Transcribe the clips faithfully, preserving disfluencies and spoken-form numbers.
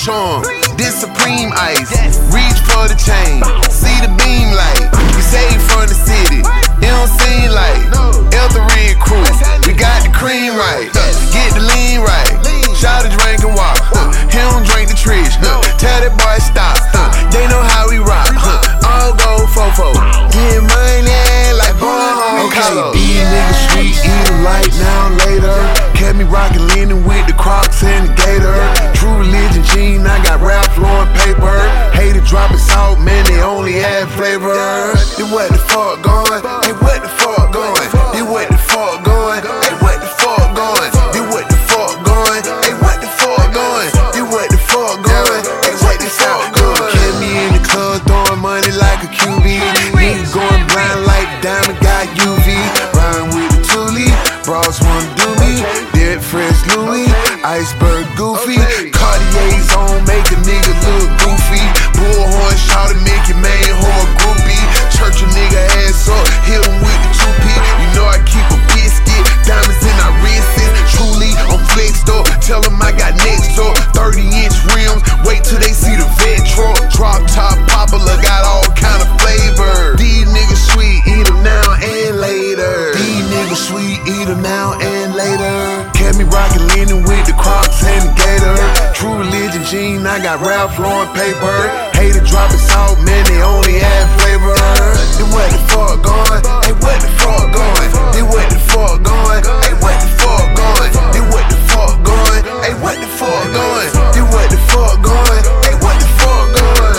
charm, this supreme ice. Reach for the chain, see the beam light. We save from the city, it don't seem like Elder Red Crew. We got the cream right, get the lean right. Shout to drink and walk, he don't drink the trish. Tell that boy stop, they know how we rock. All go fofo, get money like Bono. Okay, these niggas sweet, eat them light now later. Kept me rockin' leanin' with the Crocs and the Gator. True Religion jean, I got Ralph Lauren paper. Hated dropping salt, man, they only had flavor. Then what the fuck going? Hey, what the fuck going? Then what the fuck going? Hey, what the fuck going? Then what the fuck going? Hey, what the fuck going? Then what the fuck going? Hey, what the fuck going? Kept me in the club throwing money like a Q B. Niggas going blind like Diamond got U V. Rhyme with the Thule, bros wanna do me. Dead Fresh Louis, Iceberg Goofy. Cartier's on, make a nigga look goofy. Bullhorn shot to make your main whore groupie. Church a nigga ass up, hit him with the two P. You know I keep a biscuit, diamonds in our wrists. Truly, I'm flexed up, tell them I got next up. thirty inch rims, wait till they see the vet truck. Drop top popular, got all kind of flavor. These niggas sweet, eat them now and later. These niggas sweet, eat them now and later. Kept me rockin' leanin' with the Crocs and the Gator. True Religion jean, I got Ralph Lauren paper. Hated dropping salt, man, they only had flavor. Then what the fuck going? Hey, what the fuck going? Then what the fuck going? Hey, what the fuck going? Then what the fuck going? Hey, what the fuck going? Then what the fuck going? Hey, what the fuck going?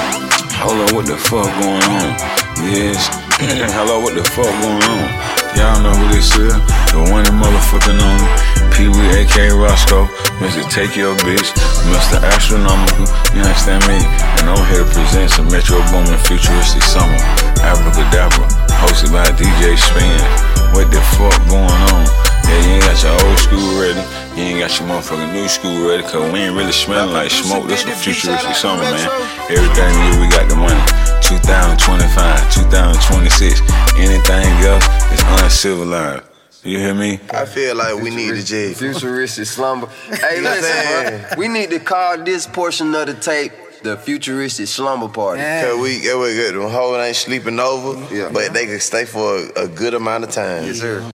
Hold on, what the fuck going on? Yes. Hello, what the fuck going on? Y'all know who this is, the one that motherfucking on me. Pee-wee, A K A Roscoe, Mister Take Your Bitch, Mister Astronomical, you understand me? And I'm here to present some Metro Boomin Futuristic Summer, Abracadabra, hosted by D J Spin. What the fuck going on? Yeah, you ain't got your old school ready, you ain't got your motherfucking new school ready, cause we ain't really smelling like smoke. This is Futuristic Summer, man. Everything new, we got the money. two thousand twenty-five, two thousand twenty-six, anything else is uncivilized. You hear me? I feel like we need to jail. Futuristic slumber. Hey, listen, bro, we need to call this portion of the tape the Futuristic Slumber Party. Yeah. Cause we, yeah, we good. Them hoes ain't sleeping over, yeah, but they can stay for a, a good amount of time. Yes, sir.